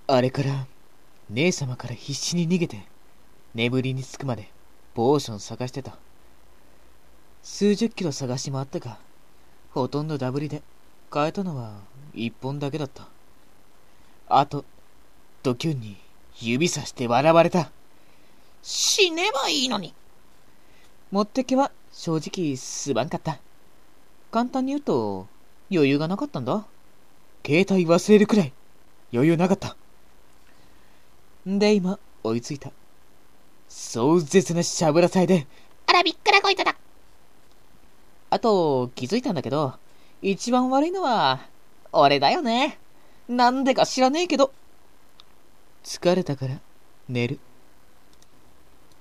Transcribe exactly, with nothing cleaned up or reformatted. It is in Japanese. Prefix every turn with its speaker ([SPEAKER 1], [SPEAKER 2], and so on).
[SPEAKER 1] あれから姉様から必死に逃げて眠りにつくまでポーション探してた。数十キロ探し回ったが、ほとんどダブリで買えたのは一本だけだった。あとドキュンに指さして笑われた。
[SPEAKER 2] 死ねばいいのに。
[SPEAKER 1] 持ってけは正直すまんかった。簡単に言うと余裕がなかったんだ。携帯忘れるくらい余裕なかった。で今追いついた。壮絶なしゃぶらさえで。
[SPEAKER 2] あらびっくらこいただ。
[SPEAKER 1] あと気づいたんだけど、一番悪いのは俺だよね。なんでか知らねえけど。疲れたから寝る。